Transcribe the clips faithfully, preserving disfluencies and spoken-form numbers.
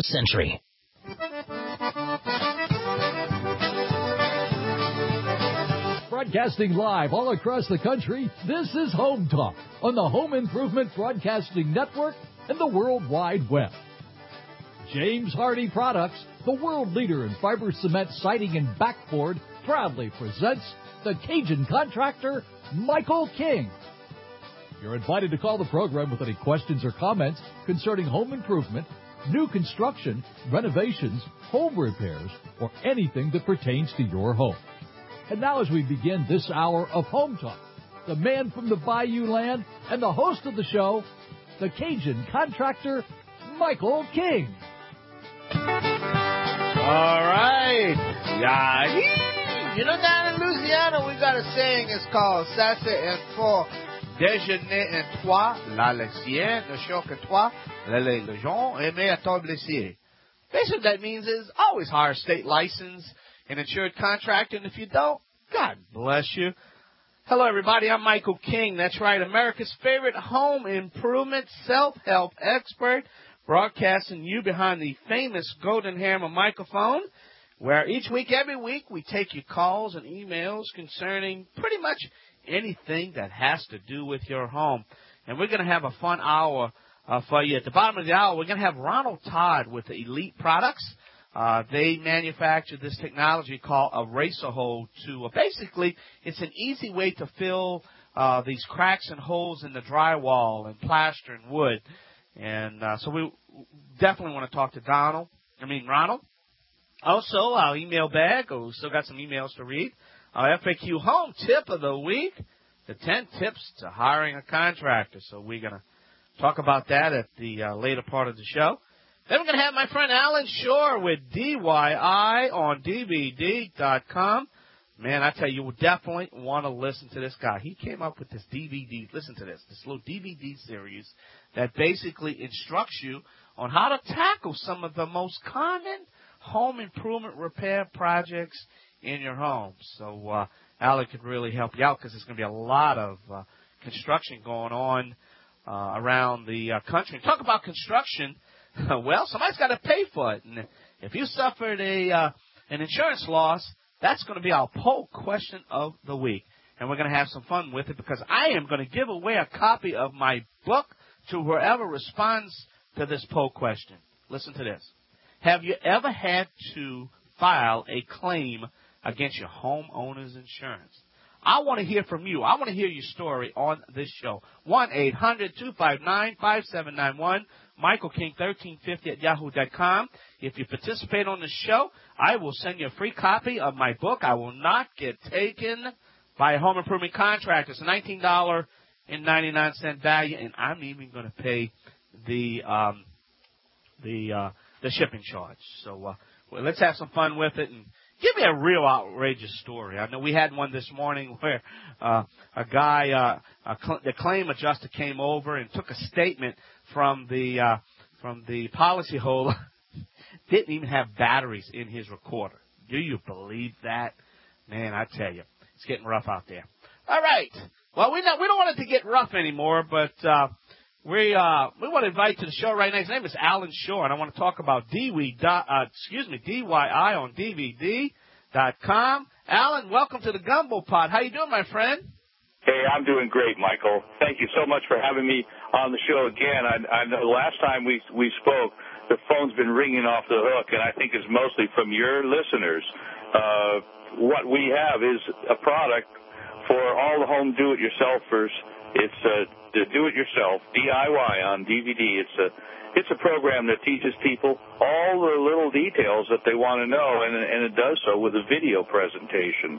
Century. Broadcasting live all across the country, this is Home Talk on the Home Improvement Broadcasting Network and the World Wide Web. James Hardie Products, the world leader in fiber cement siding and backboard, proudly presents the Cajun contractor, Michael King. You're invited to call the program with any questions or comments concerning home improvement, new construction, renovations, home repairs, or anything that pertains to your home. And now as we begin this hour of Home Talk, the man from the Bayou Land and the host of the show, the Cajun contractor, Michael King. All right. Yeah. You know, down in Louisiana, we got a saying. It's called Ça c'est un fort déjeuner en toi, la laitière, ne chaud que toi, le lait, le jaune, et mais à ton blessier. Basically, that means is always hire a state license and insured contractor, and if you don't, God bless you. Hello, everybody. I'm Michael King. That's right, America's favorite home improvement self-help expert, broadcasting you behind the famous Golden Hammer microphone, where each week, every week, we take your calls and emails concerning pretty much anything that has to do with your home. And we're going to have a fun hour uh, for you. At the bottom of the hour, we're going to have Ronald Todd with the Elite Products. Uh, they manufacture this technology called a racer hole to uh, basically, it's an easy way to fill uh, these cracks and holes in the drywall and plaster and wood. And uh, so we definitely want to talk to Donald, I mean Ronald. Also, our email bag, oh, we still got some emails to read. Our F A Q home tip of the week, the ten tips to hiring a contractor. So we're going to talk about that at the uh, later part of the show. Then we're going to have my friend Alan Shore with D Y I on D V D dot com. Man, I tell you, you will definitely want to listen to this guy. He came up with this D V D, listen to this, this little D V D series that basically instructs you on how to tackle some of the most common home improvement repair projects in your home. So uh, Alan could really help you out because there's going to be a lot of uh, construction going on uh, around the uh, country. And talk about construction. Well, somebody's got to pay for it. And if you suffered a uh, an insurance loss, that's going to be our poll question of the week. And we're going to have some fun with it because I am going to give away a copy of my book to whoever responds to this poll question. Listen to this. Have you ever had to file a claim against your homeowner's insurance? I want to hear from you. I want to hear your story on this show. one eight hundred two five nine five seven nine one. Michael King thirteen fifty at yahoo dot com. If you participate on the show, I will send you a free copy of my book. I will not get taken by a home improvement contractor. It's a nineteen ninety-nine value, and I'm even going to pay the um, the uh, the shipping charge. So uh, well, let's have some fun with it and give me a real outrageous story. I know we had one this morning where uh, a guy, uh, a cl- the claim adjuster came over and took a statement from the uh, from the policyholder. Didn't even have batteries in his recorder. Do you believe that? Man, I tell you, it's getting rough out there. All right. Well, we not, we don't want it to get rough anymore, but uh, we uh, we want to invite to the show right now. His name is Alan Shore, and I want to talk about D W I, uh, excuse me, D Y I on D V D dot com. Alan, welcome to the Gumbo Pod. How you doing, my friend? Hey, I'm doing great, Michael. Thank you so much for having me on the show again. I, I know the last time we we spoke, the phone's been ringing off the hook, and I think it's mostly from your listeners. Uh, what we have is a product for all the home do-it-yourselfers. It's uh, the do-it-yourself, D I Y on D V D. It's a it's a program that teaches people all the little details that they want to know, and, and it does so with a video presentation.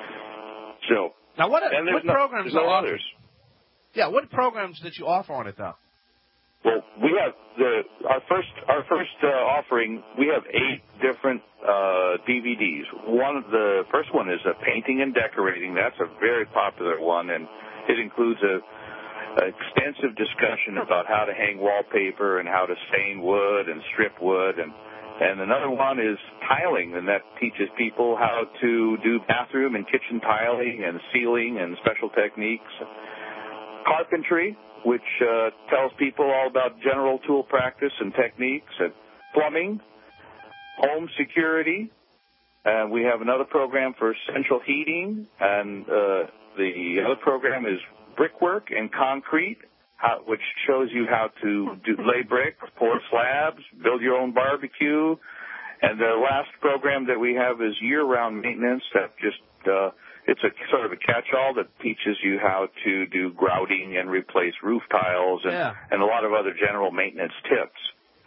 So. Now, what, and what no, programs no are others? Yeah, what programs did you offer on it, though? Well, we have the our first our first uh, offering. We have eight different uh, D V Ds. One of the first one is a painting and decorating. That's a very popular one, and it includes a, a extensive discussion about how to hang wallpaper and how to stain wood and strip wood and. And another one is tiling, and that teaches people how to do bathroom and kitchen tiling and sealing and special techniques. Carpentry, which uh, tells people all about general tool practice and techniques. And plumbing, home security. Uh, we have another program for central heating, and uh, the other program is brickwork and concrete, how, which shows you how to do, lay bricks, pour slabs, build your own barbecue. And the last program that we have is year-round maintenance. That just uh, it's a sort of a catch-all that teaches you how to do grouting and replace roof tiles and, yeah. and a lot of other general maintenance tips.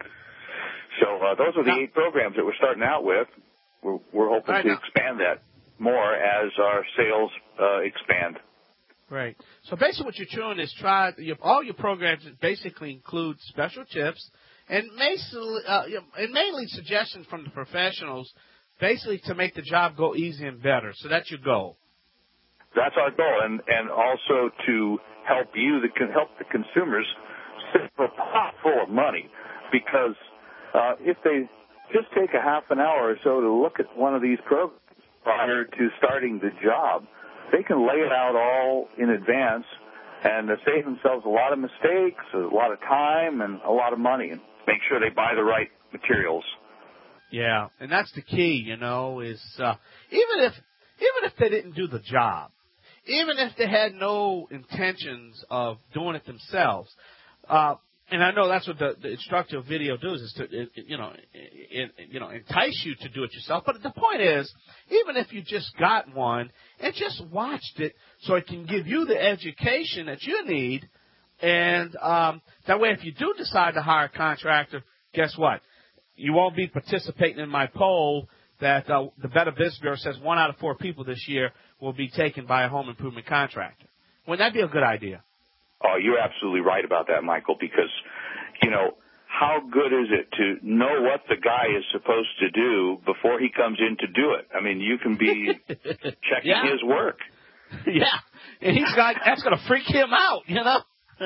So uh, those are the eight programs that we're starting out with. We're, we're hoping right to now. expand that more as our sales uh, expand. Right. So basically what you're doing is try, your, all your programs basically include special tips and, basically, uh, and mainly suggestions from the professionals basically to make the job go easy and better. So that's your goal. That's our goal, and, and also to help you, the, help the consumers save a pot full of money, because uh, if they just take a half an hour or so to look at one of these programs prior to starting the job, they can lay it out all in advance and save themselves a lot of mistakes, a lot of time, and a lot of money, and make sure they buy the right materials. Yeah, and that's the key, you know, is uh, even if even if they didn't do the job, even if they had no intentions of doing it themselves, uh, and I know that's what the, the instructional video does, is to, it, it, you know, it, it, you know, entice you to do it yourself. But the point is, even if you just got one and just watched it, so it can give you the education that you need, and um, that way, if you do decide to hire a contractor, guess what? You won't be participating in my poll that uh, the Better Business Bureau says one out of four people this year will be taken by a home improvement contractor. Wouldn't that be a good idea? Oh, you're absolutely right about that, Michael, because, you know, how good is it to know what the guy is supposed to do before he comes in to do it? I mean, you can be checking yeah. his work. Yeah, and he's got, that's going to freak him out, you know?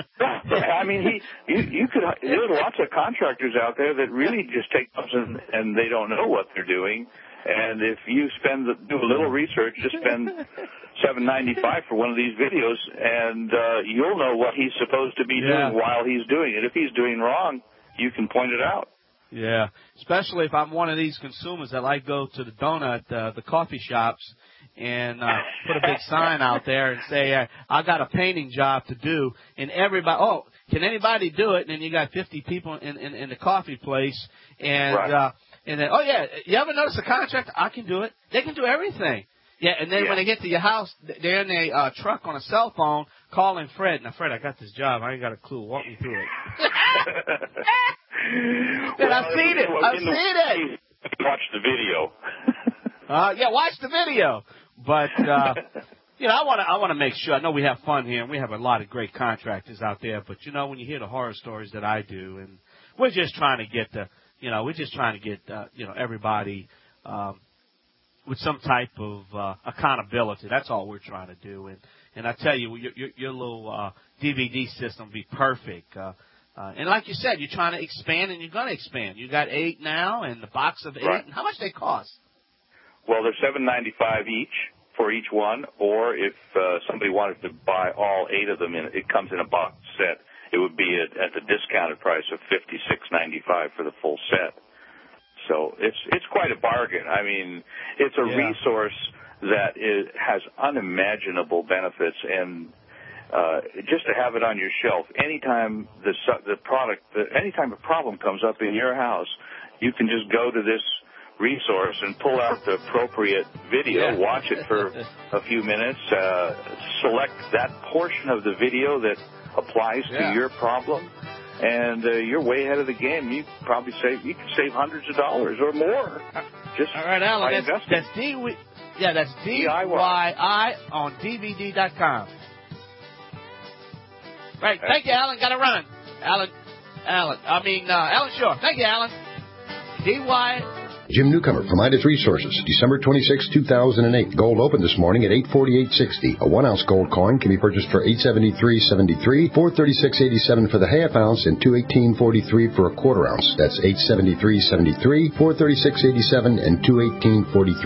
I mean, he, you, you could, there's lots of contractors out there that really just take jobs and, and they don't know what they're doing. And if you spend the, do a little research, just spend seven ninety-five for one of these videos, and uh, you'll know what he's supposed to be yeah. doing while he's doing it. If he's doing wrong, you can point it out. Yeah, especially if I'm one of these consumers that like go to the donut, uh, the coffee shops, and uh, put a big sign out there and say, uh, I got a painting job to do, and everybody, oh, can anybody do it? And then you got fifty people in, in, in the coffee place, and right. uh, and then, oh, yeah, you ever notice a contractor? I can do it. They can do everything. Yeah, and then yeah. when they get to your house, they're in a uh, truck on a cell phone calling Fred. Now, Fred, I got this job. I ain't got a clue. Walk me through it. well, I've seen it. I've seen it. Watch the video. uh, yeah, watch the video. But, uh, you know, I want to I want to make sure. I know we have fun here, and we have a lot of great contractors out there. But, you know, when you hear the horror stories that I do, and we're just trying to get the, you know, we're just trying to get, uh, you know, everybody um, with some type of uh, accountability. That's all we're trying to do. And, and I tell you, your, your, your little uh, D V D system will be perfect. Uh, uh, and like you said, you're trying to expand, and you're going to expand. You got eight now, and the box of eight. Right. And how much they cost? Well, they're seven ninety-five each for each one, or if uh, somebody wanted to buy all eight of them, in, it comes in a box set. It would be at, at the discounted price of fifty-six ninety-five for the full set. So it's it's quite a bargain. I mean, it's a yeah. resource that is, has unimaginable benefits, and uh, just to have it on your shelf, anytime the the product, anytime a problem comes up in your house, you can just go to this resource and pull out the appropriate video, yeah. watch it for a few minutes, uh, select that portion of the video that applies yeah. to your problem, and uh, you're way ahead of the game. You probably save you can save hundreds of dollars or more. Just all right, Alan. by That's, investing. that's D. Yeah, that's D Y I on D V D dot com. Right. Thank you, Alan. Got to run, Alan. Alan. I mean, uh, Alan Shore. Thank you, Alan. D Y. Jim Newcomer from Midas Resources, December twenty-sixth, two thousand eight. Gold opened this morning at eight forty-eight sixty. A one-ounce gold coin can be purchased for eight seventy-three seventy-three, four thirty-six eighty-seven for the half ounce, and two eighteen forty-three for a quarter ounce. That's eight seventy-three seventy-three, four thirty-six eighty-seven, and two eighteen forty-three.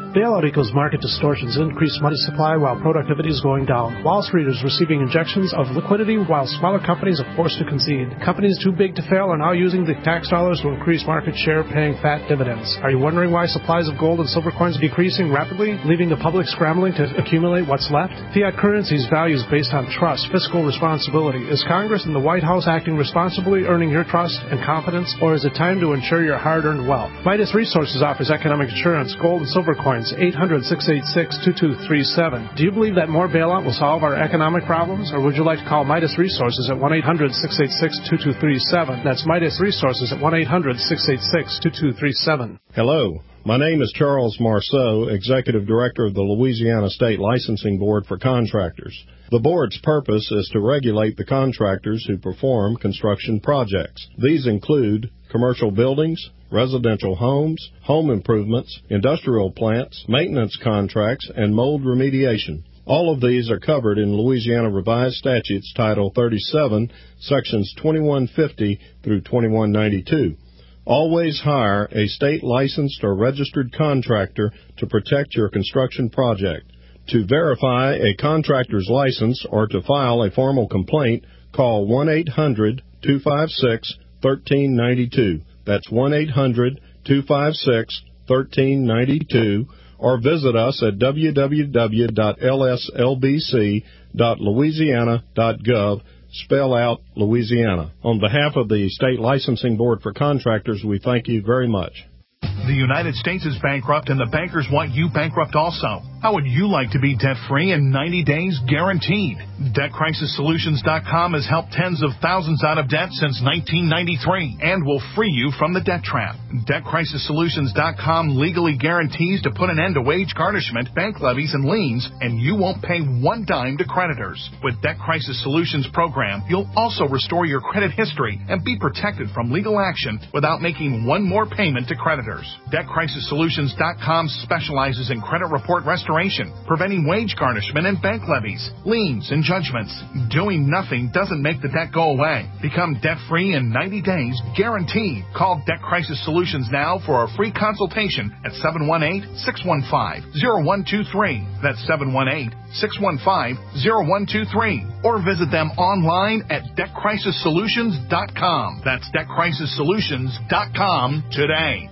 Bailout equals market distortions, increased money supply while productivity is going down. Wall Street is receiving injections of liquidity while smaller companies are forced to concede. Companies too big to fail are now using the tax dollars to increase market share, paying fat dividends. Are you wondering why supplies of gold and silver coins are decreasing rapidly, leaving the public scrambling to accumulate what's left? Fiat currency's value is based on trust, fiscal responsibility. Is Congress and the White House acting responsibly, earning your trust and confidence, or is it time to ensure your hard-earned wealth? Midas Resources offers economic insurance, gold and silver coins, eight hundred, six eight six, two two three seven. Do you believe that more bailout will solve our economic problems, or would you like to call Midas Resources at one eight hundred, six eight six, two two three seven? That's Midas Resources at one eight hundred, six eight six, two two three seven. Hello. My name is Charles Marceau, Executive Director of the Louisiana State Licensing Board for Contractors. The board's purpose is to regulate the contractors who perform construction projects. These include commercial buildings, residential homes, home improvements, industrial plants, maintenance contracts, and mold remediation. All of these are covered in Louisiana Revised Statutes Title thirty-seven, Sections twenty-one fifty through twenty-one ninety-two. Always hire a state licensed or registered contractor to protect your construction project. To verify a contractor's license or to file a formal complaint, call one eight hundred, two five six, one three nine two. That's one eight hundred, two five six, one three nine two, or visit us at w w w dot l s l b c dot louisiana dot gov. Spell out Louisiana. On behalf of the State Licensing Board for Contractors, we thank you very much. The United States is bankrupt, and the bankers want you bankrupt also. How would you like to be debt-free in ninety days guaranteed? Debt Crisis Solutions dot com has helped tens of thousands out of debt since nineteen ninety-three and will free you from the debt trap. Debt Crisis Solutions dot com legally guarantees to put an end to wage garnishment, bank levies, and liens, and you won't pay one dime to creditors. With Debt Crisis Solutions program, you'll also restore your credit history and be protected from legal action without making one more payment to creditors. Debt Crisis Solutions dot com specializes in credit report restoration, preventing wage garnishment and bank levies, liens, and judgments. Doing nothing doesn't make the debt go away. Become debt-free in ninety days, guaranteed. Call Debt Crisis Solutions now for a free consultation at seven one eight, six one five, zero one two three. That's seven one eight, six one five, zero one two three. Or visit them online at Debt Crisis Solutions dot com. That's Debt Crisis Solutions dot com today.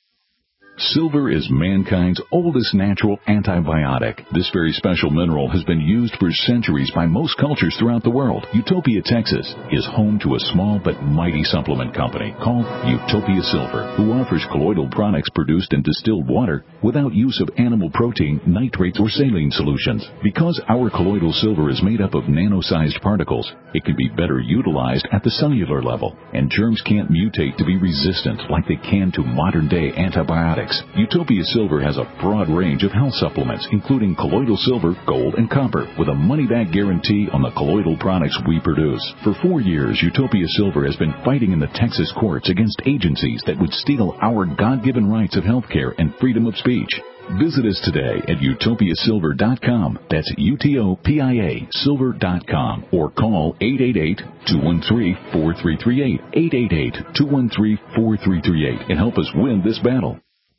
Silver is mankind's oldest natural antibiotic. This very special mineral has been used for centuries by most cultures throughout the world. Utopia, Texas is home to a small but mighty supplement company called Utopia Silver, who offers colloidal products produced in distilled water without use of animal protein, nitrates, or saline solutions. Because our colloidal silver is made up of nano-sized particles, it can be better utilized at the cellular level, and germs can't mutate to be resistant like they can to modern-day antibiotics. Utopia Silver has a broad range of health supplements, including colloidal silver, gold, and copper, with a money-back guarantee on the colloidal products we produce. For four years, Utopia Silver has been fighting in the Texas courts against agencies that would steal our God-given rights of health care and freedom of speech. Visit us today at Utopia Silver dot com. That's U T O P I A Silver dot com. Or call eight eight eight, two one three, four three three eight, eight eight eight, two one three, four three three eight, and help us win this battle.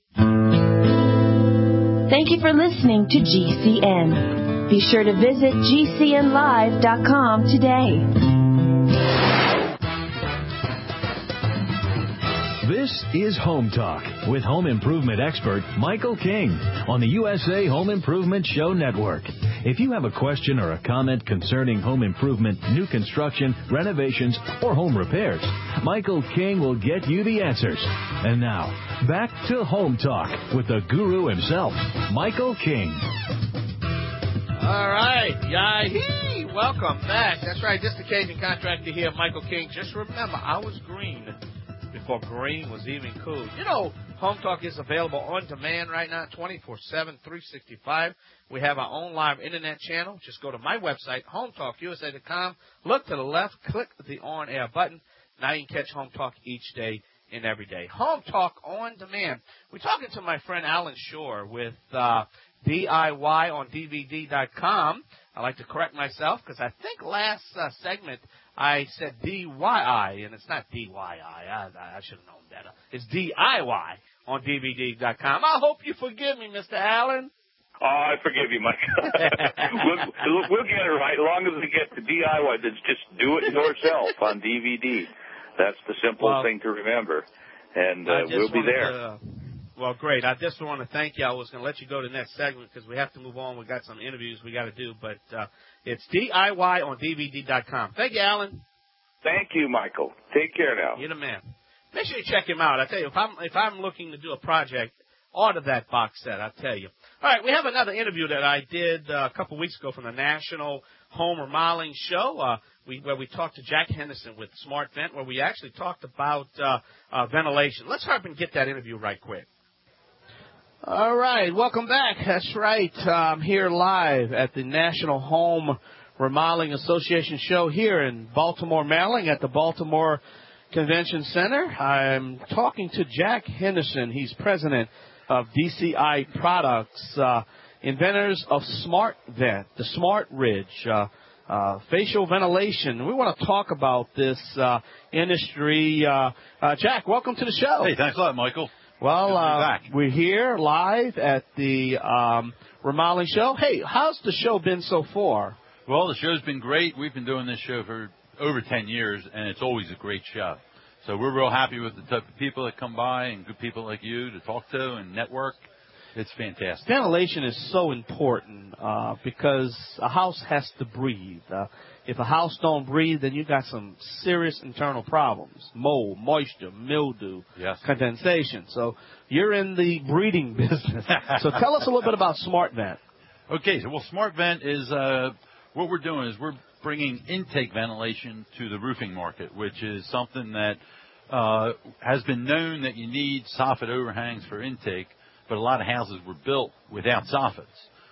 Thank you for listening to G C N. Be sure to visit G C N live dot com today. This is Home Talk with home improvement expert Michael King on the U S A Home Improvement Show Network. If you have a question or a comment concerning home improvement, new construction, renovations, or home repairs, Michael King will get you the answers. And now, back to Home Talk with the guru himself, Michael King. All right, yahee! Welcome back. That's right, this Cajun contractor here, Michael King. Just remember, I was green before green was even cool. You know, Home Talk is available on demand right now, twenty-four seven, three sixty-five. We have our own live internet channel. Just go to my website, home talk u s a dot com. Look to the left, click the on-air button. Now you can catch Home Talk each day and every day. Home Talk on demand. We're talking to my friend Alan Shore with uh, D I Y on D V D dot com. I like to correct myself because I think last uh, segment I said D Y I, and it's not D Y I. I, I should have known better. It's D I Y on D V D dot com. I hope you forgive me, Mister Allen. Oh, I forgive you, Mike. we'll, we'll get it right. As long as we get to D I Y, that's just do it yourself on D V D. That's the simplest well, thing to remember. And uh, we'll be there. To, well, great. I just want to thank you. I was going to let you go to the next segment because we have to move on. We've got some interviews we got to do. But uh, it's D I Y on D V D dot com. Thank you, Alan. Thank you, Michael. Take care now. You're the man. Make sure you check him out. I tell you, if I'm, if I'm looking to do a project, order that box set, I'll tell you. All right, we have another interview that I did uh, a couple weeks ago from the National Home Remodeling Show, uh, we, where we talked to Jack Henderson with Smart Vent, where we actually talked about uh, uh, ventilation. Let's hurry up and get that interview right quick. All right, welcome back. That's right. I'm here live at the National Home Remodeling Association show here in Baltimore, Maryland, at the Baltimore Convention Center. I'm talking to Jack Henderson. He's president of D C I Products, uh, inventors of Smart Vent, the Smart Ridge, uh, uh, facial ventilation. We want to talk about this uh, industry. Uh, uh, Jack, welcome to the show. Hey, thanks a lot, Michael. Well, uh, we're here live at the um, remodeling show. Hey, how's the show been so far? Well, the show's been great. We've been doing this show for over ten years, and it's always a great show. So we're real happy with the type of people that come by and good people like you to talk to and network. It's fantastic. Ventilation is so important uh, because a house has to breathe. Uh, if a house don't breathe, then you got some serious internal problems: mold, moisture, mildew, yes. condensation. So you're in the breathing business. So tell us a little bit about Smart Vent. Okay, so well, Smart Vent is uh, what we're doing is we're bringing intake ventilation to the roofing market, which is something that uh, has been known that you need soffit overhangs for intake, but a lot of houses were built without soffits.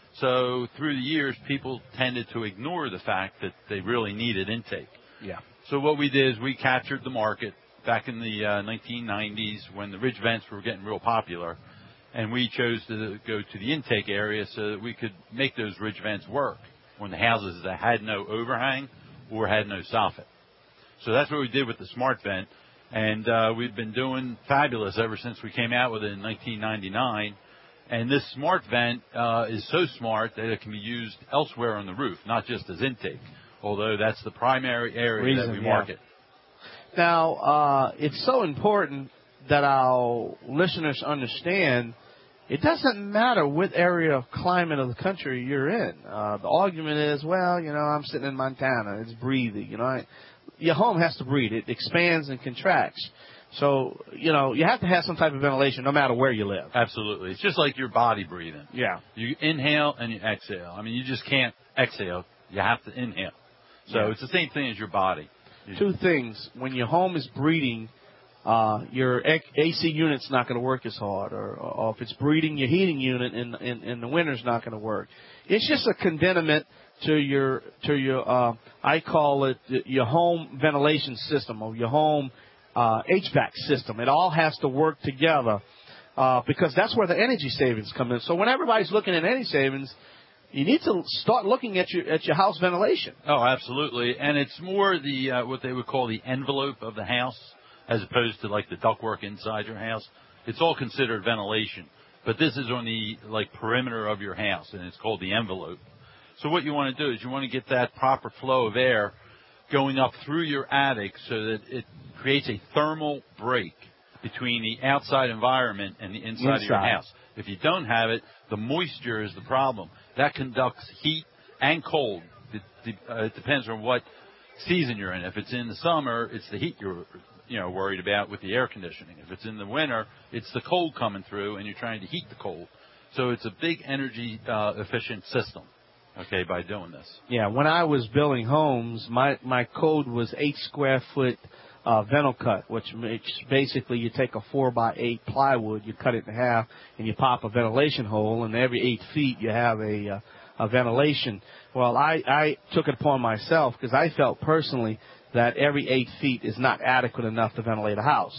So through the years, people tended to ignore the fact that they really needed intake. Yeah. So what we did is we captured the market back in the uh, nineteen nineties when the ridge vents were getting real popular, and we chose to go to the intake area so that we could make those ridge vents work when the houses that had no overhang or had no soffit. So that's what we did with the Smart Vent, and uh, we've been doing fabulous ever since we came out with it in nineteen ninety-nine. And this Smart Vent uh, is so smart that it can be used elsewhere on the roof, not just as intake, although that's the primary area Reason, that we market. Yeah. Now, uh, it's so important that our listeners understand it doesn't matter what area of climate of the country you're in. Uh, the argument is, well, you know, I'm sitting in Montana. It's breathing. You know, I, your home has to breathe. It expands and contracts. So, you know, you have to have some type of ventilation no matter where you live. Absolutely. It's just like your body breathing. Yeah. You inhale and you exhale. I mean, you just can't exhale. You have to inhale. So yeah. It's the same thing as your body. Two things. When your home is breathing, uh, your A C unit's not going to work as hard. Or, or if it's breathing, your heating unit in, in, in the winter's not going to work. It's just a condiment to your, to your uh, I call it your home ventilation system or your home Uh, H V A C system. It all has to work together uh, because that's where the energy savings come in. So when everybody's looking at energy savings, you need to start looking at your at your house ventilation. Oh, absolutely. And it's more the uh, what they would call the envelope of the house as opposed to like the ductwork inside your house. It's all considered ventilation, but this is on the like perimeter of your house, and it's called the envelope. So what you want to do is you want to get that proper flow of air going up through your attic so that it creates a thermal break between the outside environment and the inside, inside of your house. If you don't have it, the moisture is the problem. That conducts heat and cold. It, uh, it depends on what season you're in. If it's in the summer, it's the heat you're you know worried about with the air conditioning. If it's in the winter, it's the cold coming through, and you're trying to heat the cold. So it's a big energy uh, efficient system. Okay, by doing this. Yeah, when I was building homes, my, my code was eight square foot uh, ventile cut, which makes basically you take a four by eight plywood, you cut it in half, and you pop a ventilation hole, and every eight feet you have a, uh, a ventilation. Well, I, I took it upon myself because I felt personally that every eight feet is not adequate enough to ventilate a house.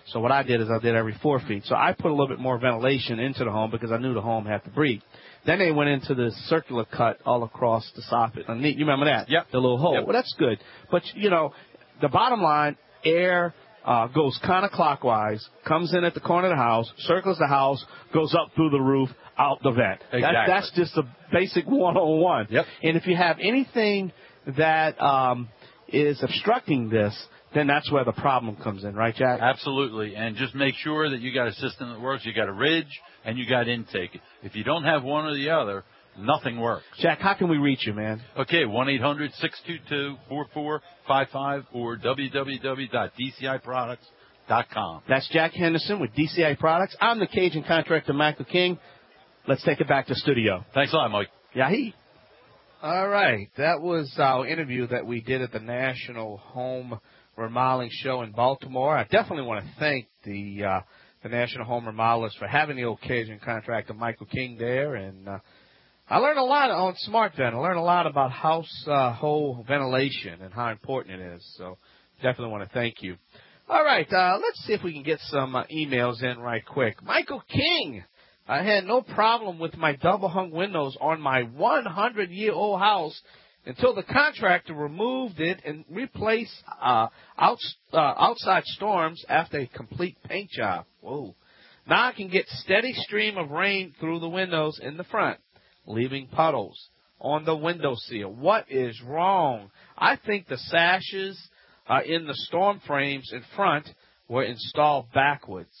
So what I did is I did every four feet. So I put a little bit more ventilation into the home because I knew the home had to breathe. Then they went into the circular cut all across the soffit. You remember that? Yep. The little hole. Yep. Well, that's good. But, you know, the bottom line, air uh, goes counterclockwise, comes in at the corner of the house, circles the house, goes up through the roof, out the vent. Exactly. That, that's just a basic one oh one. Yep. And if you have anything that um, is obstructing this, then that's where the problem comes in, right, Jack? Absolutely. And just make sure that you got a system that works. You got a ridge and you got intake. If you don't have one or the other, nothing works. Jack, how can we reach you, man? Okay, one eight hundred six two two four four five five or w w w dot d c i products dot com. That's Jack Henderson with D C I Products. I'm the Cajun contractor, Michael King. Let's take it back to studio. Thanks a lot, Mike. Yahi. All right. That was our interview that we did at the National Home Remodeling Show in Baltimore. I definitely want to thank the uh, the National Home Remodelers for having the old Cajun contractor, Michael King, there. And uh, I learned a lot on SmartVent. I learned a lot about household ventilation and how important it is. So definitely want to thank you. All right. Uh, let's see if we can get some uh, emails in right quick. Michael King. I had no problem with my double-hung windows on my one hundred year old house until the contractor removed it and replaced uh, out, uh, outside storms after a complete paint job. Whoa. Now I can get steady stream of rain through the windows in the front, leaving puddles on the windowsill. What is wrong? I think the sashes uh, in the storm frames in front were installed backwards.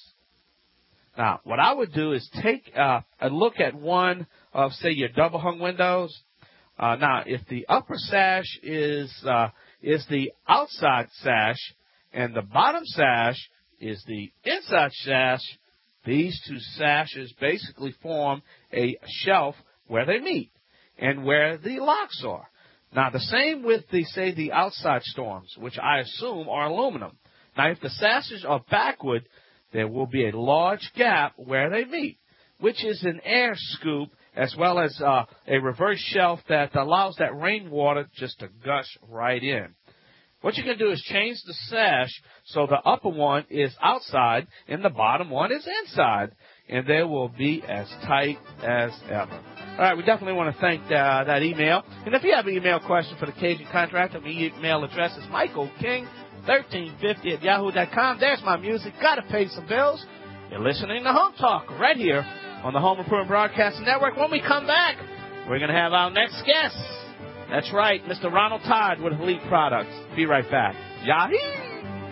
Now, what I would do is take uh, a look at one of, say, your double-hung windows. Uh, now, if the upper sash is uh, is the outside sash and the bottom sash is the inside sash, these two sashes basically form a shelf where they meet and where the locks are. Now, the same with the, say, the outside storms, which I assume are aluminum. Now, if the sashes are backward, there will be a large gap where they meet, which is an air scoop as well as uh, a reverse shelf that allows that rainwater just to gush right in. What you can do is change the sash so the upper one is outside and the bottom one is inside, and they will be as tight as ever. All right, we definitely want to thank uh, that email. And if you have an email question for the Cajun Contractor, my email address is Michael King thirteen fifty at yahoo dot com. There's my music. Got to pay some bills. You're listening to Home Talk right here on the Home Improvement Broadcasting Network. When we come back, we're going to have our next guest. That's right, Mister Ronald Todd with Elite Products. Be right back. Yahoo!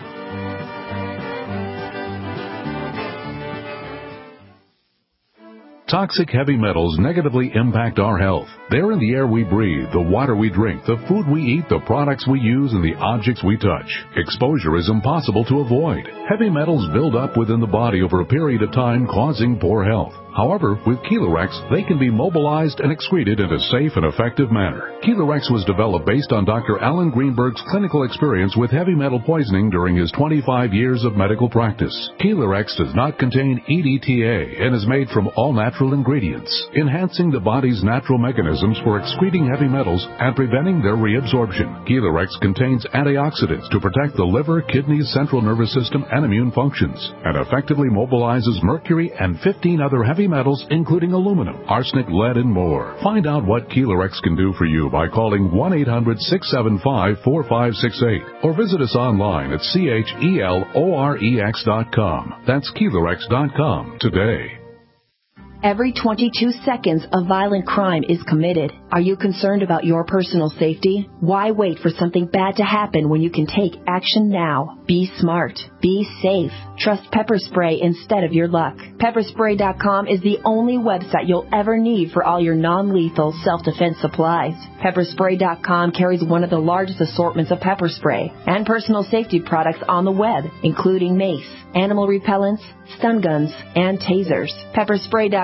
Toxic heavy metals negatively impact our health. They're in the air we breathe, the water we drink, the food we eat, the products we use, and the objects we touch. Exposure is impossible to avoid. Heavy metals build up within the body over a period of time, causing poor health. However, with Kelorex, they can be mobilized and excreted in a safe and effective manner. Kelorex was developed based on Doctor Alan Greenberg's clinical experience with heavy metal poisoning during his twenty-five years of medical practice. Kelorex does not contain E D T A and is made from all natural ingredients, enhancing the body's natural mechanisms for excreting heavy metals and preventing their reabsorption. Kelorex contains antioxidants to protect the liver, kidneys, central nervous system, and immune functions, and effectively mobilizes mercury and fifteen other heavy metals, including aluminum, arsenic, lead, and more. Find out what Kelorex can do for you by calling one eight hundred six seven five four five six eight or visit us online at C H E L O R E X dot com. That's Kelorex dot com today. Every twenty-two seconds, a violent crime is committed. Are you concerned about your personal safety? Why wait for something bad to happen when you can take action now? Be smart. Be safe. Trust Pepper Spray instead of your luck. Pepper Spray dot com is the only website you'll ever need for all your non-lethal self-defense supplies. Pepper Spray dot com carries one of the largest assortments of pepper spray and personal safety products on the web, including mace, animal repellents, stun guns, and tasers. Pepper Spray dot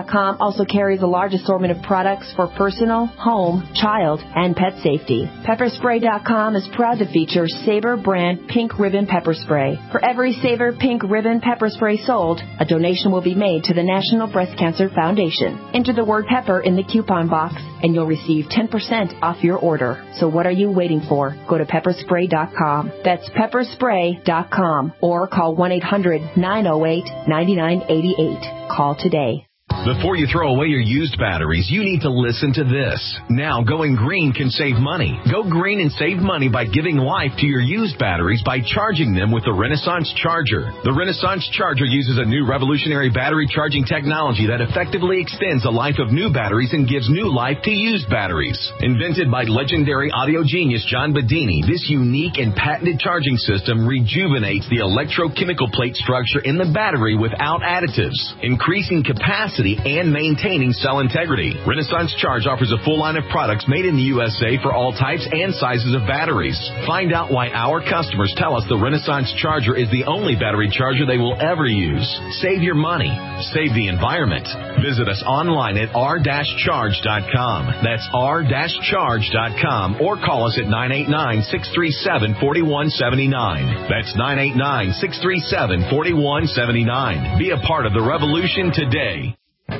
dot com also carries a large assortment of products for personal, home, child, and pet safety. Pepper Spray dot com is proud to feature Sabre brand Pink Ribbon Pepper Spray. For every Sabre Pink Ribbon Pepper Spray sold, a donation will be made to the National Breast Cancer Foundation. Enter the word pepper in the coupon box, and you'll receive ten percent off your order. So what are you waiting for? Go to Pepper Spray dot com. That's Pepper Spray dot com or call one eight hundred nine oh eight nine nine eight eight. Call today. Before you throw away your used batteries, you need to listen to this. Now, going green can save money. Go green and save money by giving life to your used batteries by charging them with the Renaissance Charger. The Renaissance Charger uses a new revolutionary battery charging technology that effectively extends the life of new batteries and gives new life to used batteries. Invented by legendary audio genius John Bedini, this unique and patented charging system rejuvenates the electrochemical plate structure in the battery without additives, increasing capacity and maintaining cell integrity. Renaissance Charge offers a full line of products made in the U S A for all types and sizes of batteries. Find out why our customers tell us the Renaissance Charger is the only battery charger they will ever use. Save your money. Save the environment. Visit us online at r dash charge dot com. That's r dash charge dot com or call us at nine eight nine, six three seven, four one seven nine. That's nine eight nine, six three seven, four one seven nine. Be a part of the revolution today.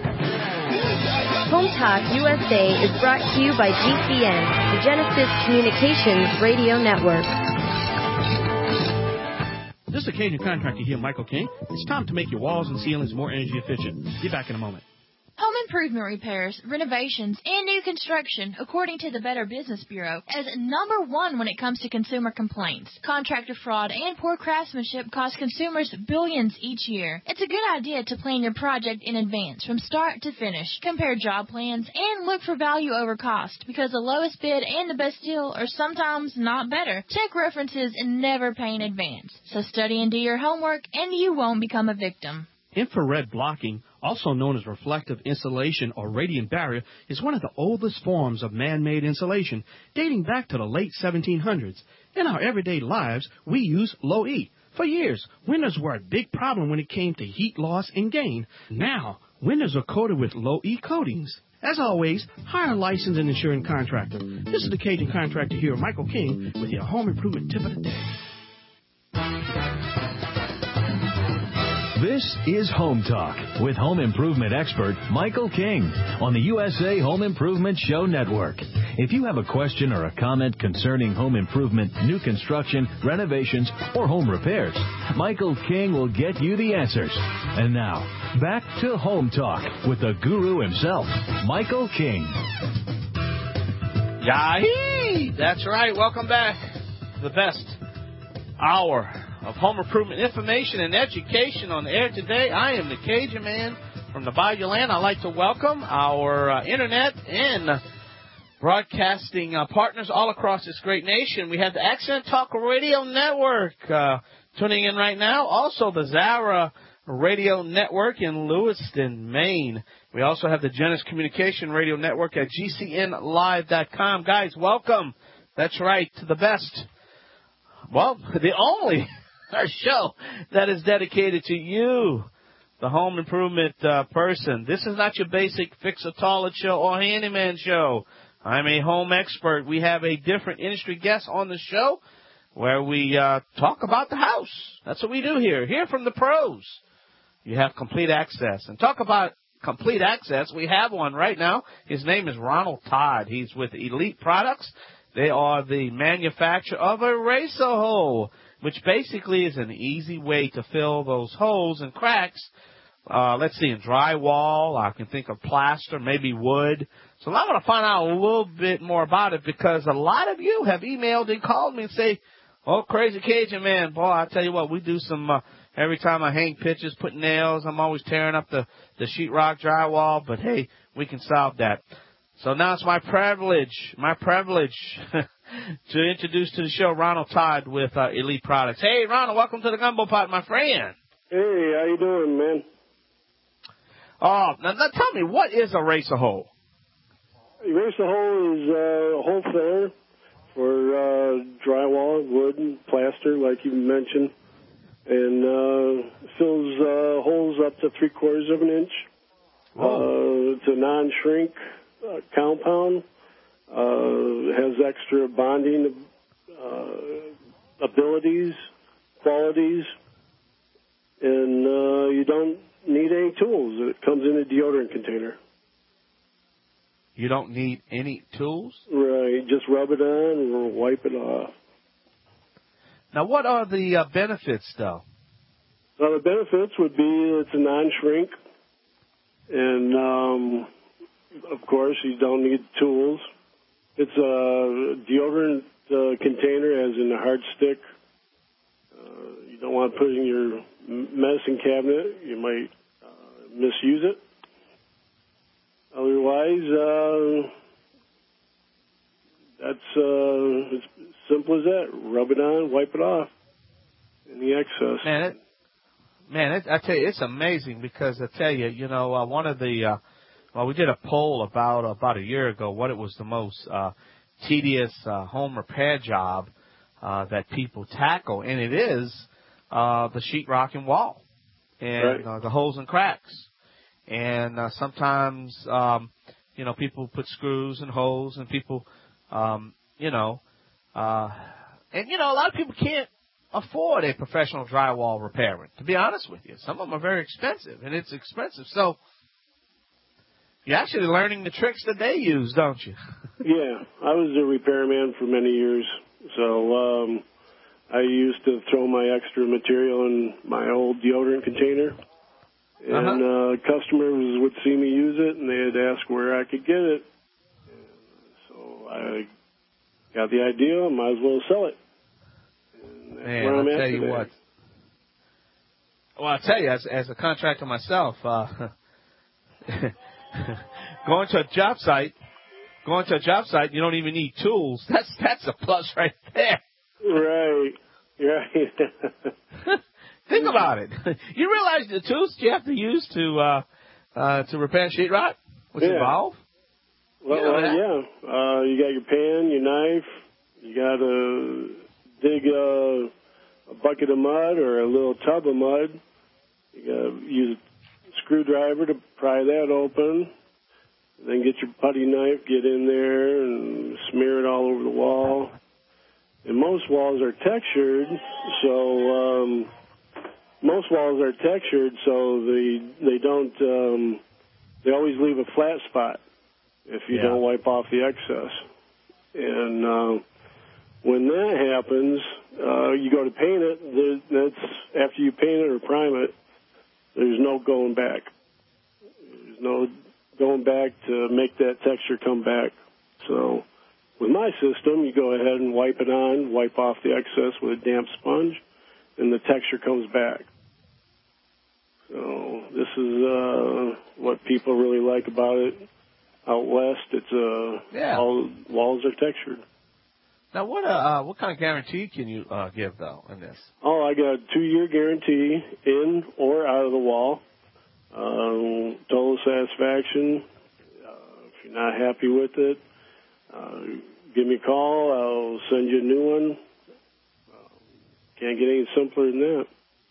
Home Talk U S A is brought to you by G C N, the Genesis Communications Radio Network. This is Cajun Contractor here, Michael King. It's time to make your walls and ceilings more energy efficient. Be back in a moment. Home improvement repairs, renovations, and new construction, according to the Better Business Bureau, is number one when it comes to consumer complaints. Contractor fraud and poor craftsmanship cost consumers billions each year. It's a good idea to plan your project in advance, from start to finish. Compare job plans and look for value over cost, because the lowest bid and the best deal are sometimes not better. Check references and never pay in advance. So study and do your homework, and you won't become a victim. Infrared blocking, also known as reflective insulation or radiant barrier, is one of the oldest forms of man-made insulation, dating back to the late seventeen hundreds. In our everyday lives, we use low-E. For years, windows were a big problem when it came to heat loss and gain. Now, windows are coated with low-E coatings. As always, hire a licensed and insured contractor. This is the Cajun Contractor here, Michael King, with your home improvement tip of the day. This is Home Talk with home improvement expert Michael King on the U S A Home Improvement Show Network. If you have a question or a comment concerning home improvement, new construction, renovations, or home repairs, Michael King will get you the answers. And now, back to Home Talk with the guru himself, Michael King. Yahee! That's right. Welcome back to the best hour of home improvement information and education on the air today. I am the Cajun Man from the Bayou Land. I'd like to welcome our uh, internet and broadcasting uh, partners all across this great nation. We have the Accent Talk Radio Network uh, tuning in right now. Also the Zara Radio Network in Lewiston, Maine. We also have the Genesis Communication Radio Network at G C N live dot com. Guys, welcome. That's right, to the best. Well, the only our show that is dedicated to you, the home improvement uh, person. This is not your basic fix-a-toilet show or handyman show. I'm a home expert. We have a different industry guest on the show where we uh, talk about the house. That's what we do here. Hear from the pros. You have complete access. And talk about complete access. We have one right now. His name is Ronald Todd. He's with Elite Products. They are the manufacturer of a razor hole, which basically is an easy way to fill those holes and cracks. Uh, let's see, in drywall, I can think of plaster, maybe wood. So I want to find out a little bit more about it because a lot of you have emailed and called me and say, oh, Crazy Cajun Man, boy, I tell you what, we do some, uh, every time I hang pictures, put nails, I'm always tearing up the, the sheetrock drywall, but hey, we can solve that. So now it's my privilege, my privilege to introduce to the show Ronald Todd with uh, Elite Products. Hey, Ronald, welcome to the Gumbo Pot, my friend. Hey, how you doing, man? Oh, now, now tell me, what is a racer hole? A racer hole is uh, a hole filler for uh, drywall, wood, and plaster, like you mentioned, and uh, fills uh, holes up to three quarters of an inch. Uh, it's a non-shrink uh, compound. Uh, has extra bonding uh, abilities, qualities, and uh, you don't need any tools. It comes in a deodorant container. You don't need any tools? Right. Just rub it on and wipe it off. Now, what are the uh, benefits, though? Well, the benefits would be it's a non-shrink, and, um, of course, you don't need tools. It's a deodorant uh, container, as in a hard stick. Uh, you don't want to put it in your medicine cabinet. You might uh, misuse it. Otherwise, uh, that's uh, as simple as that. Rub it on, wipe it off. Any excess. Man, it, man, it, I tell you, it's amazing because I tell you, you know, uh, one of the, uh, well, we did a poll about about a year ago what it was the most uh, tedious uh, home repair job uh, that people tackle, and it is uh, the sheetrock and wall and right. uh, the holes and cracks. And uh, sometimes, um, you know, people put screws and holes, and people, um, you know, uh, and, you know, a lot of people can't afford a professional drywall repairman, to be honest with you. Some of them are very expensive, and it's expensive. So you're actually learning the tricks that they use, don't you? Yeah, I was a repairman for many years, so um, I used to throw my extra material in my old deodorant container. And uh-huh. uh, customers would see me use it, and they'd ask where I could get it. And so I got the idea, I might as well sell it. And that's Man, where I'm I'll at tell you today. what. Well, I'll tell you, as, as a contractor myself, uh, going to a job site, going to a job site, you don't even need tools. That's that's a plus right there. Right, right. Think about it. You realize the tools you have to use to uh, uh, to repair sheetrock? What's yeah. involved? Well, you know uh, yeah. Uh, you got your pan, your knife. You got to dig uh, a bucket of mud or a little tub of mud. You got to use a screwdriver to pry that open. Then get your putty knife, get in there, and smear it all over the wall. And most walls are textured, so... Um, Most walls are textured, so they they don't um, they always leave a flat spot if you yeah. don't wipe off the excess. And uh, when that happens, uh, you go to paint it. That's after you paint it or prime it. There's no going back. There's no going back to make that texture come back. So with my system, you go ahead and wipe it on, wipe off the excess with a damp sponge, and the texture comes back. So this is uh, what people really like about it. Out west, it's uh, yeah. all walls are textured. Now, what uh, what kind of guarantee can you uh, give though in this? Oh, I got a two-year guarantee in or out of the wall. Um, total satisfaction. Uh, if you're not happy with it, uh, give me a call. I'll send you a new one. Uh, can't get any simpler than that.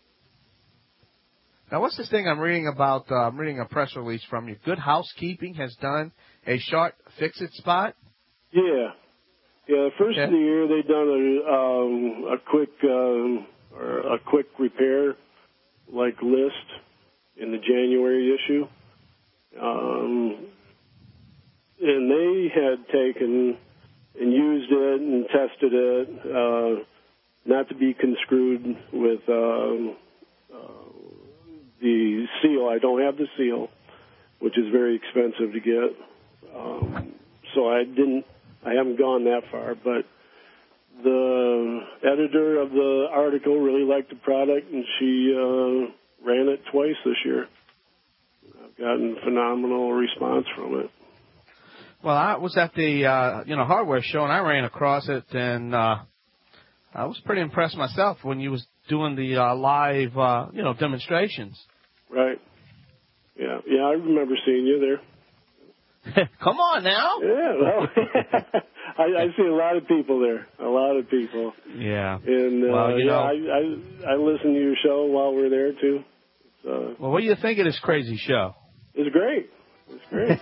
Now, what's this thing I'm reading about? Uh, I'm reading a press release from you. Good Housekeeping has done a short fix-it spot. Yeah, yeah. First okay. of the year, they done a um, a quick um, or a quick repair like list in the January issue, um, and they had taken and used it and tested it, uh, not to be construed with. Um, uh, The seal, I don't have the seal, which is very expensive to get. Um, so I didn't, I haven't gone that far. But the editor of the article really liked the product, and she uh, ran it twice this year. I've gotten phenomenal response from it. Well, I was at the uh, you know hardware show, and I ran across it, and uh, I was pretty impressed myself when you was doing the uh, live uh, you know demonstrations. Right. Yeah, yeah, I remember seeing you there. Come on now. Yeah, well, I, I see a lot of people there. A lot of people. Yeah. And uh, well, you yeah, know, I, I I listen to your show while we're there too. So. Well, what do you think of this crazy show? It's great. It's great.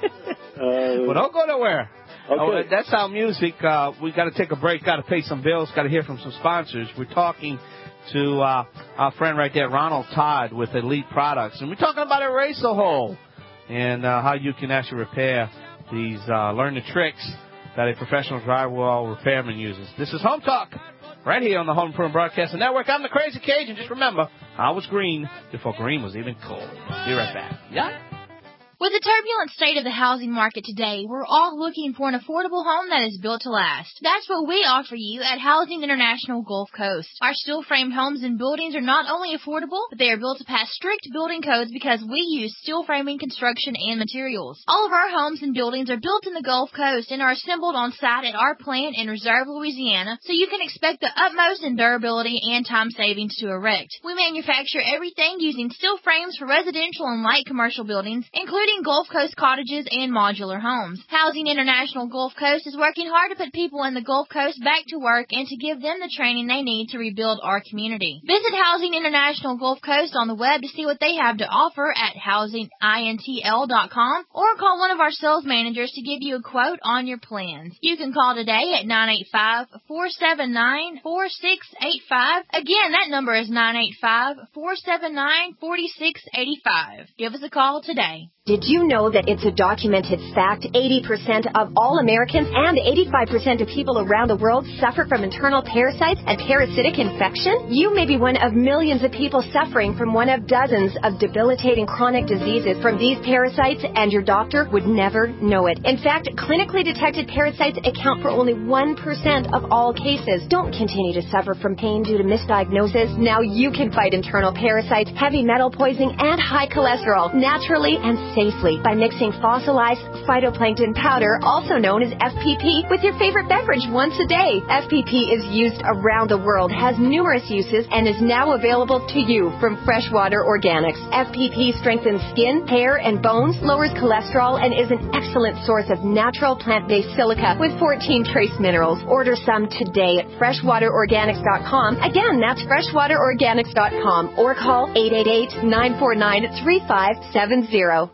uh, well, don't go nowhere. Okay. Oh, that's our music. Uh, we got to take a break. Got to pay some bills. Got to hear from some sponsors. We're talking to uh, our friend right there, Ronald Todd, with Elite Products, and we're talking about Eraser Hole and uh, how you can actually repair these, uh, learn the tricks that a professional drywall repairman uses. This is Home Talk right here on the Home Improvement Broadcasting Network. I'm the Crazy Cajun. Just remember, I was green before green was even cool. Be right back. Yeah. With the turbulent state of the housing market today, we're all looking for an affordable home that is built to last. That's what we offer you at Housing International Gulf Coast. Our steel-framed homes and buildings are not only affordable, but they are built to pass strict building codes because we use steel framing construction and materials. All of our homes and buildings are built in the Gulf Coast and are assembled on site at our plant in Reserve, Louisiana, so you can expect the utmost in durability and time savings to erect. We manufacture everything using steel frames for residential and light commercial buildings, including Gulf Coast cottages and modular homes. Housing International Gulf Coast is working hard to put people in the Gulf Coast back to work and to give them the training they need to rebuild our community. Visit Housing International Gulf Coast on the web to see what they have to offer at housing intl dot com or call one of our sales managers to give you a quote on your plans. You can call today at nine eight five, four seven nine, four six eight five. Again, that number is nine eight five, four seven nine, four six eight five. Give us a call today. Did you know that it's a documented fact eighty percent of all Americans and eighty-five percent of people around the world suffer from internal parasites and parasitic infection? You may be one of millions of people suffering from one of dozens of debilitating chronic diseases from these parasites, and your doctor would never know it. In fact, clinically detected parasites account for only one percent of all cases. Don't continue to suffer from pain due to misdiagnosis. Now you can fight internal parasites, heavy metal poisoning, and high cholesterol naturally and safely by mixing fossilized phytoplankton powder, also known as F P P, with your favorite beverage once a day. F P P is used around the world, has numerous uses, and is now available to you from Freshwater Organics. F P P strengthens skin, hair, and bones, lowers cholesterol, and is an excellent source of natural plant-based silica with fourteen trace minerals. Order some today at freshwater organics dot com. Again, that's freshwater organics dot com, or call eight eight eight, nine four nine, three five seven zero.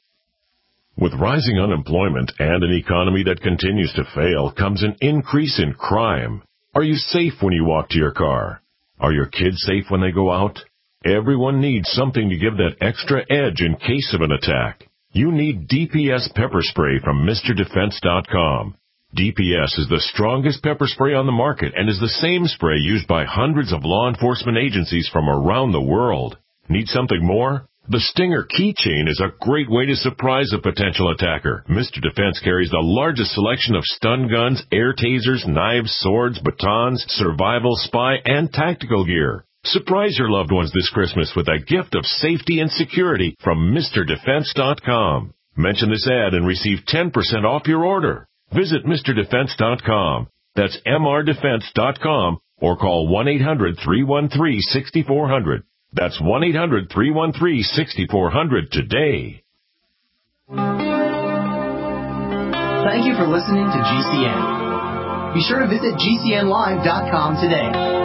With rising unemployment and an economy that continues to fail comes an increase in crime. Are you safe when you walk to your car? Are your kids safe when they go out? Everyone needs something to give that extra edge in case of an attack. You need D P S pepper spray from Mister Defense dot com. D P S is the strongest pepper spray on the market and is the same spray used by hundreds of law enforcement agencies from around the world. Need something more? The Stinger keychain is a great way to surprise a potential attacker. Mister Defense carries the largest selection of stun guns, air tasers, knives, swords, batons, survival, spy, and tactical gear. Surprise your loved ones this Christmas with a gift of safety and security from Mister Defense dot com. Mention this ad and receive ten percent off your order. Visit Mister Defense dot com. That's M R Defense dot com or call one eight hundred, three one three, six four zero zero. That's one eight hundred, three one three, six four zero zero today. Thank you for listening to G C N. Be sure to visit G C N live dot com today.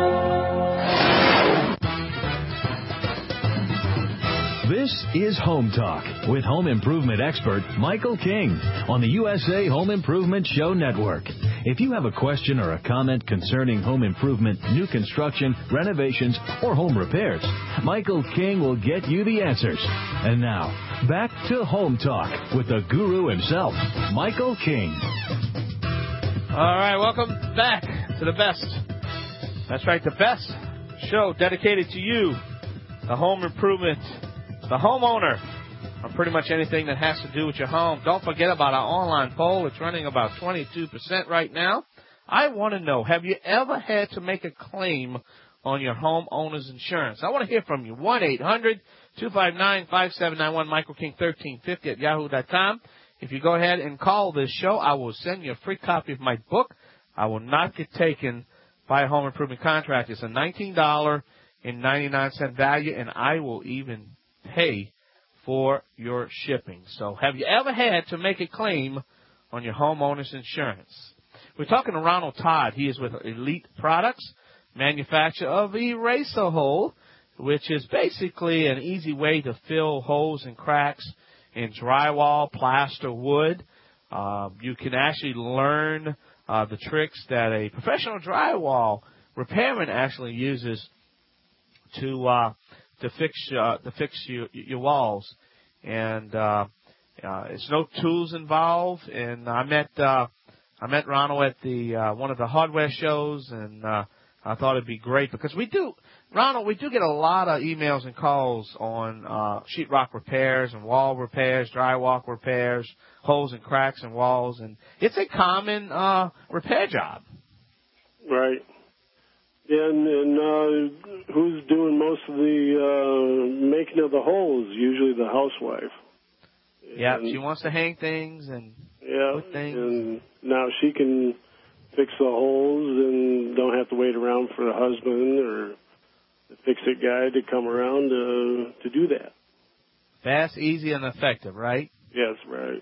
This is Home Talk with home improvement expert Michael King on the U S A Home Improvement Show Network. If you have a question or a comment concerning home improvement, new construction, renovations, or home repairs, Michael King will get you the answers. And now, back to Home Talk with the guru himself, Michael King. All right, welcome back to the best. That's right, the best show dedicated to you, the home improvement, the homeowner, on pretty much anything that has to do with your home. Don't forget about our online poll. It's running about twenty-two percent right now. I want to know, have you ever had to make a claim on your homeowner's insurance? I want to hear from you. one eight hundred, two five nine, five seven nine one, Michael King thirteen fifty at yahoo dot com. If you go ahead and call this show, I will send you a free copy of my book. I will not get taken by a home improvement contractor. It's a nineteen ninety-nine value, and I will even pay for your shipping. So have you ever had to make a claim on your homeowner's insurance? We're talking to Ronald Todd. He is with Elite Products, manufacturer of Eraser Hole. which is basically an easy way to fill holes and cracks in drywall, plaster, wood. Uh, you can actually learn uh, the tricks that a professional drywall repairman actually uses to uh, to fix uh, to fix your, your walls. And uh, uh, it's no tools involved. And I met uh, I met Ronald at the uh, one of the hardware shows, and uh, I thought it'd be great because we do, Ronald, we do get a lot of emails and calls on uh, sheetrock repairs and wall repairs, drywall repairs, holes and cracks in walls, and it's a common uh, repair job. Right. And, and uh, who's doing most of the uh, making of the holes? Usually the housewife. Yeah, and, she wants to hang things and yeah, put things. And now she can fix the holes and don't have to wait around for the husband or the fix-it guy to come around to to do that. Fast, easy, and effective, right? Yes, right.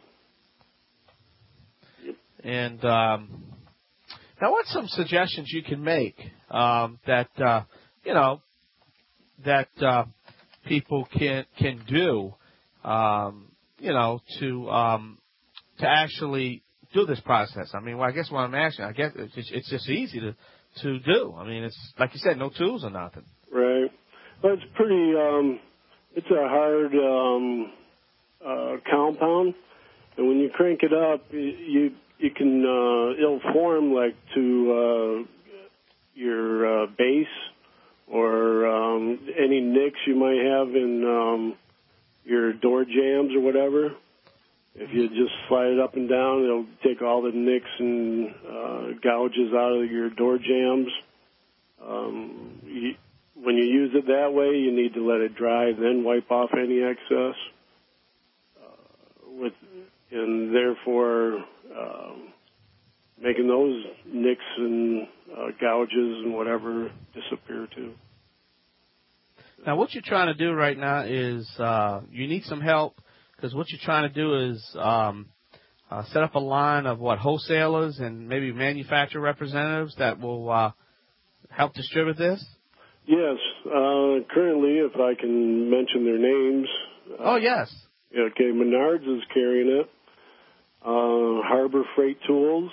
Yep. And um, now, what's some suggestions you can make um, that uh, you know that uh, people can can do, um, you know, to um, to actually do this process? I mean, well, I guess what I'm asking, I guess it's just, it's just easy to to do. I mean, it's like you said, no tools or nothing. Right. Well, it's pretty. Um, it's a hard um, uh, compound, and when you crank it up, you you can uh, it'll form like to uh, your uh, base or um, any nicks you might have in um, your door jambs or whatever. If you just slide it up and down, it'll take all the nicks and uh, gouges out of your door jambs. Um, you, when you use it that way, you need to let it dry, then wipe off any excess. Uh, with and therefore, um, making those nicks and uh, gouges and whatever disappear too. Now, what you're trying to do right now is uh, you need some help. Because what you're trying to do is um, uh, set up a line of, what, wholesalers and maybe manufacturer representatives that will uh, help distribute this? Yes. Uh, currently, if I can mention their names. Uh, oh, yes. Okay, Menards is carrying it. Uh, Harbor Freight Tools.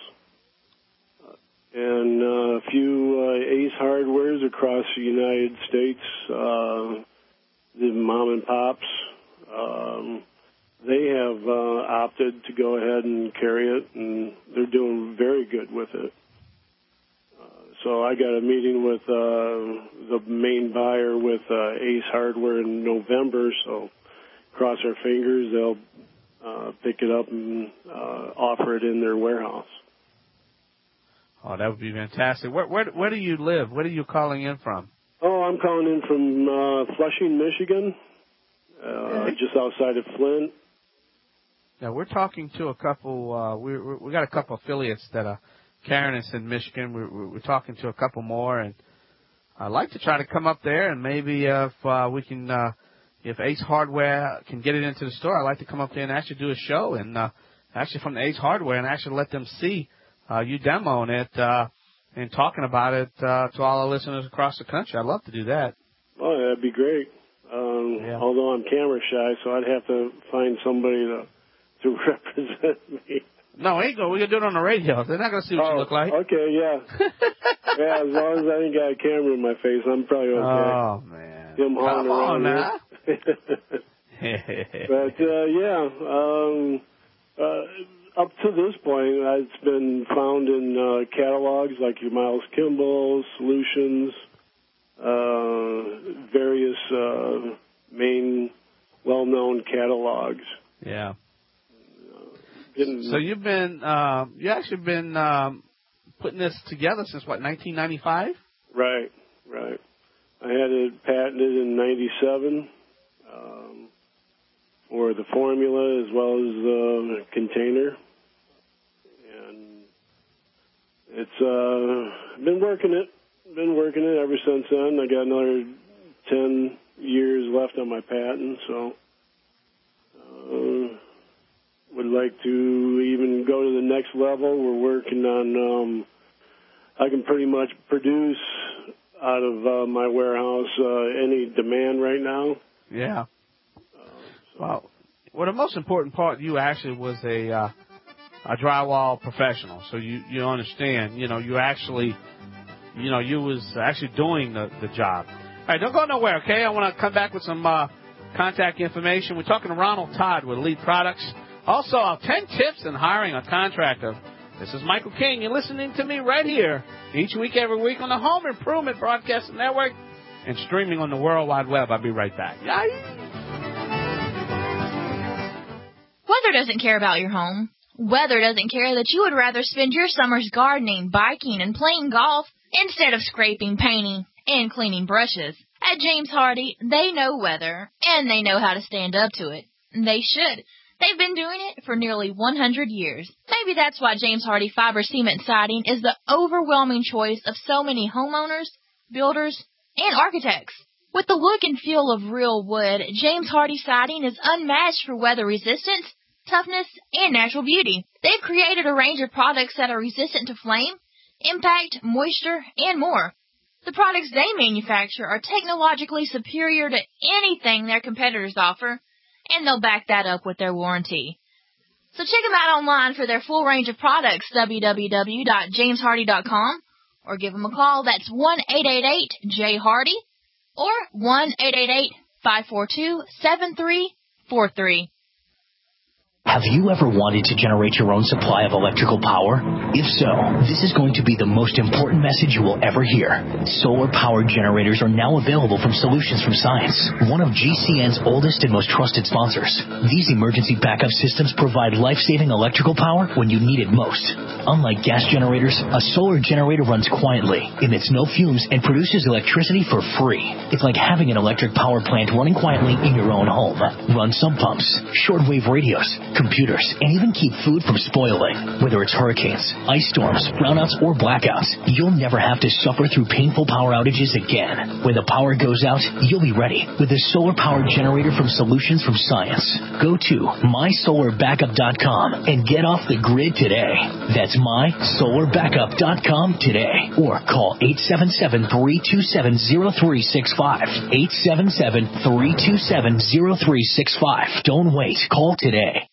And uh, a few uh, Ace Hardwares across the United States. Uh, the mom and pops. Um, They have uh, opted to go ahead and carry it, and they're doing very good with it. Uh, so I got a meeting with uh, the main buyer with uh, Ace Hardware in November, so cross our fingers they'll uh, pick it up and uh, offer it in their warehouse. Oh, that would be fantastic. Where, where, where do you live? Where are you calling in from? Oh, I'm calling in from uh, Flushing, Michigan, uh, okay. just outside of Flint. Now, we're talking to a couple, uh, we we got a couple affiliates that are carrying us in Michigan. We're, we're talking to a couple more, and I'd like to try to come up there, and maybe if uh, we can, uh, if Ace Hardware can get it into the store, I'd like to come up there and actually do a show, and uh, actually from the Ace Hardware, and actually let them see uh, you demoing it uh, and talking about it uh, to all our listeners across the country. I'd love to do that. Oh, that'd be great. Um, yeah. Although I'm camera shy, so I'd have to find somebody to to represent me. No, ain't go. We can do it on the radio. They're not going to see what oh, you look like. Okay, yeah. yeah, as long as I ain't got a camera in my face, I'm probably okay. Oh, man. Him Come on now. But, uh, yeah, um, uh, up to this point, it's been found in uh, catalogs like your Miles Kimball, Solutions, uh, various uh, main well-known catalogs. Yeah. So you've been, uh, you actually been um, putting this together since, what, nineteen ninety-five? Right, right. I had it patented in ninety-seven um, for the formula as well as the container. And it's uh, been working it, been working it ever since then. I got another ten years left on my patent, so... Uh, would like to even go to the next level. We're working on, um, I can pretty much produce out of uh, my warehouse uh, any demand right now. Yeah. Well, well, the most important part, you actually was a uh, a drywall professional, so you you understand. You know, you actually, you know, you was actually doing the the job. All right, don't go nowhere, okay? I want to come back with some uh, contact information. We're talking to Ronald Todd with Elite Products. Also, uh, ten tips in hiring a contractor. This is Michael King. You're listening to me right here each week, every week on the Home Improvement Broadcasting Network and streaming on the World Wide Web. I'll be right back. Yay! Weather doesn't care about your home. Weather doesn't care that you would rather spend your summers gardening, biking, and playing golf instead of scraping, painting, and cleaning brushes. At James Hardy, they know weather, and they know how to stand up to it. They should. They've been doing it for nearly one hundred years. Maybe that's why James Hardy Fiber Cement Siding is the overwhelming choice of so many homeowners, builders, and architects. With the look and feel of real wood, James Hardy Siding is unmatched for weather resistance, toughness, and natural beauty. They've created a range of products that are resistant to flame, impact, moisture, and more. The products they manufacture are technologically superior to anything their competitors offer, and they'll back that up with their warranty. So check them out online for their full range of products, w w w dot james hardy dot com, or give them a call. That's one eight eight eight J Hardy, or one eight eight eight, five four two, seven three four three. Have you ever wanted to generate your own supply of electrical power? If so, this is going to be the most important message you will ever hear. Solar-powered generators are now available from Solutions from Science, one of G C N's oldest and most trusted sponsors. These emergency backup systems provide life-saving electrical power when you need it most. Unlike gas generators, a solar generator runs quietly, emits no fumes, and produces electricity for free. It's like having an electric power plant running quietly in your own home. Run sump pumps, shortwave radios, computers, and even keep food from spoiling. Whether it's hurricanes, ice storms, brownouts, or blackouts, you'll never have to suffer through painful power outages again. When the power goes out, you'll be ready with a solar-powered generator from Solutions from Science. Go to my solar backup dot com and get off the grid today. That's my solar backup dot com today. Or call eight seven seven, three two seven, zero three six five. eight seven seven, three two seven, zero three six five. Don't wait. Call today.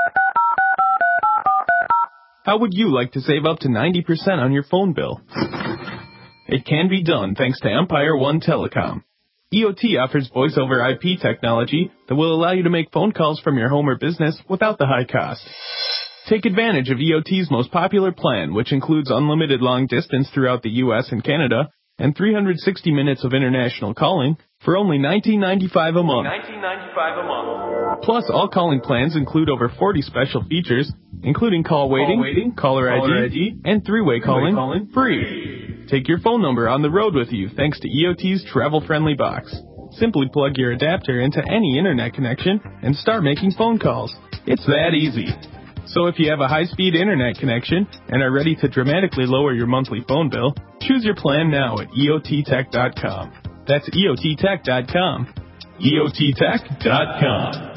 How would you like to save up to ninety percent on your phone bill? It can be done thanks to Empire One Telecom. E O T offers voice over I P technology that will allow you to make phone calls from your home or business without the high cost. Take advantage of E O T's most popular plan, which includes unlimited long distance throughout the U S and Canada and three hundred sixty minutes of international calling for only nineteen ninety-five a month. nineteen ninety-five a month. Plus, all calling plans include over forty special features, including call waiting, call waiting caller, caller I D, I D, and three-way calling, calling free. Take your phone number on the road with you thanks to E O T's travel-friendly box. Simply plug your adapter into any internet connection and start making phone calls. It's that easy. So if you have a high-speed internet connection and are ready to dramatically lower your monthly phone bill, choose your plan now at E O T tech dot com. That's E O T tech dot com. E O T tech dot com.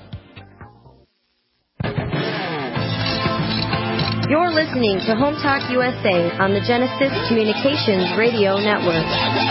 You're listening to Home Talk U S A on the Genesis Communications Radio Network.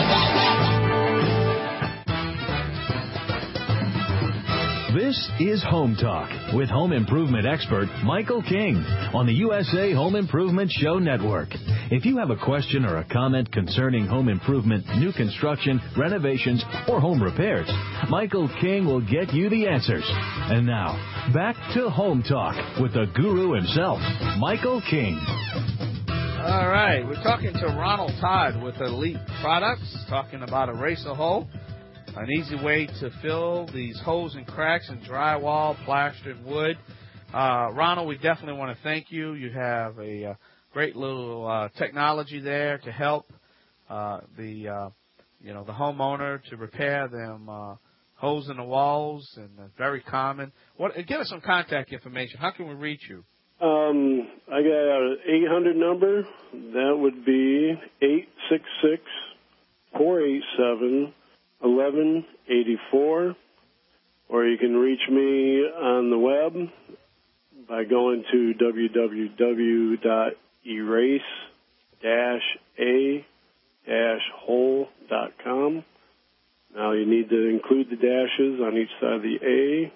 This is Home Talk with home improvement expert Michael King on the U S A Home Improvement Show Network. If you have a question or a comment concerning home improvement, new construction, renovations, or home repairs, Michael King will get you the answers. And now, back to Home Talk with the guru himself, Michael King. All right, we're talking to Ronald Todd with Elite Products, talking about a eraser hole. An easy way to fill these holes and cracks in drywall, plastered wood. Uh, Ronald, we definitely want to thank you. You have a uh, great little uh, technology there to help uh, the uh, you know the homeowner to repair them uh, holes in the walls, and uh, very common. What? Give us some contact information. How can we reach you? Um, I got an eight hundred number. That would be eight six six, four eight seven, eleven eighty-four, or you can reach me on the web by going to w w w dot erase dash a dash whole dot com. Now you need to include the dashes on each side of the A.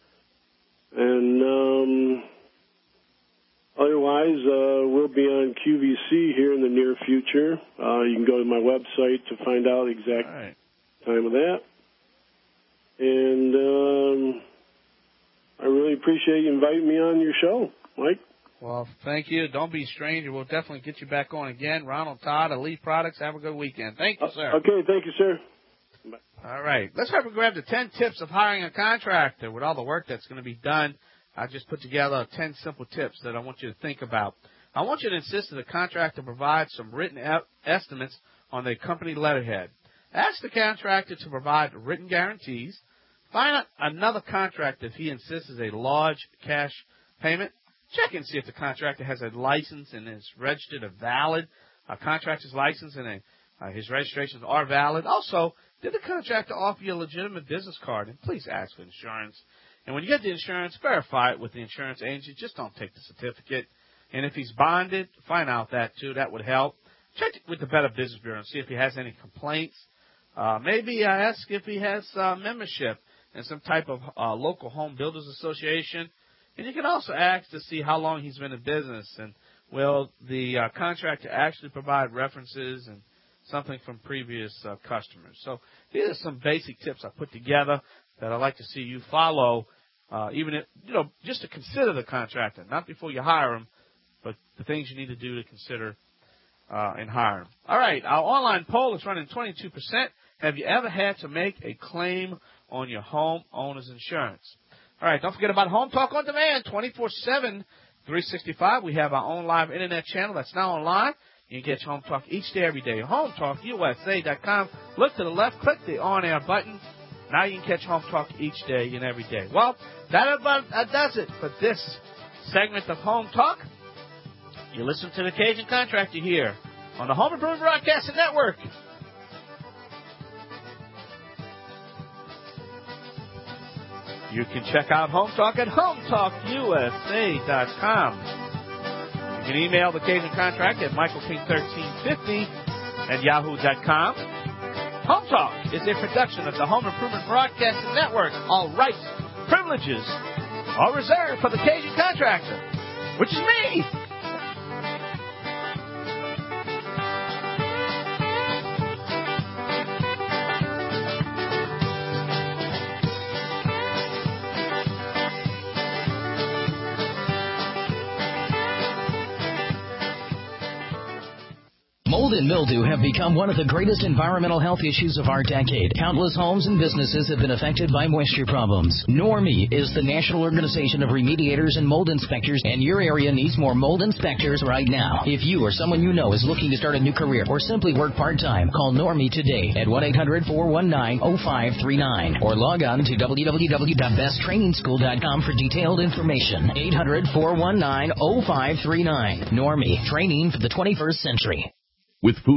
And um, otherwise, uh, we'll be on Q V C here in the near future. Uh, you can go to my website to find out the exact right. time of that. And um, I really appreciate you inviting me on your show, Mike. Well, thank you. Don't be a stranger. We'll definitely get you back on again. Ronald Todd, Elite Products. Have a good weekend. Thank you, sir. Okay, thank you, sir. Bye. All right. Let's have a grab the ten tips of hiring a contractor. With all the work that's going to be done, I just put together ten simple tips that I want you to think about. I want you to insist that the contractor provide some written e- estimates on their company letterhead. Ask the contractor to provide written guarantees. Find out another contractor if he insists is a large cash payment. Check and see if the contractor has a license and is registered or valid. A contractor's license and a, uh, his registrations are valid. Also, did the contractor offer you a legitimate business card? And please ask for insurance. And when you get the insurance, verify it with the insurance agent. Just don't take the certificate. And if he's bonded, find out that too. That would help. Check with the Better Business Bureau and see if he has any complaints. Uh, maybe uh, ask if he has uh, membership in some type of uh, local home builders association. And you can also ask to see how long he's been in business, and will the uh, contractor actually provide references and something from previous uh, customers. So these are some basic tips I put together that I'd like to see you follow, uh, even if, you know, just to consider the contractor, not before you hire him, but the things you need to do to consider uh, in hiring. All right, our online poll is running twenty-two percent. Have you ever had to make a claim on your homeowner's insurance? All right, don't forget about Home Talk on Demand, twenty-four seven, three sixty-five. We have our own live internet channel that's now online. You can get your Home Talk each day, every day. home talk U S A dot com. Look to the left, click the on-air button. Now you can catch Home Talk each day and every day. Well, that about that does it for this segment of Home Talk. You listen to the Cajun Contractor here on the Home Improvement Broadcasting Network. You can check out Home Talk at home talk U S A dot com. You can email the Cajun Contract at michael king thirteen fifty at yahoo dot com. Home Talk is a production of the Home Improvement Broadcasting Network. All rights, privileges are reserved for the Cajun Contractor, which is me. Mold and mildew have become one of the greatest environmental health issues of our decade. Countless homes and businesses have been affected by moisture problems. Normie is the National Organization of Remediators and Mold Inspectors, and your area needs more mold inspectors right now. If you or someone you know is looking to start a new career or simply work part-time, call Normie today at one eight hundred, four one nine, oh five three nine or log on to w w w dot best training school dot com for detailed information. eight hundred, four one nine, oh five three nine. Normie, training for the twenty-first century. With food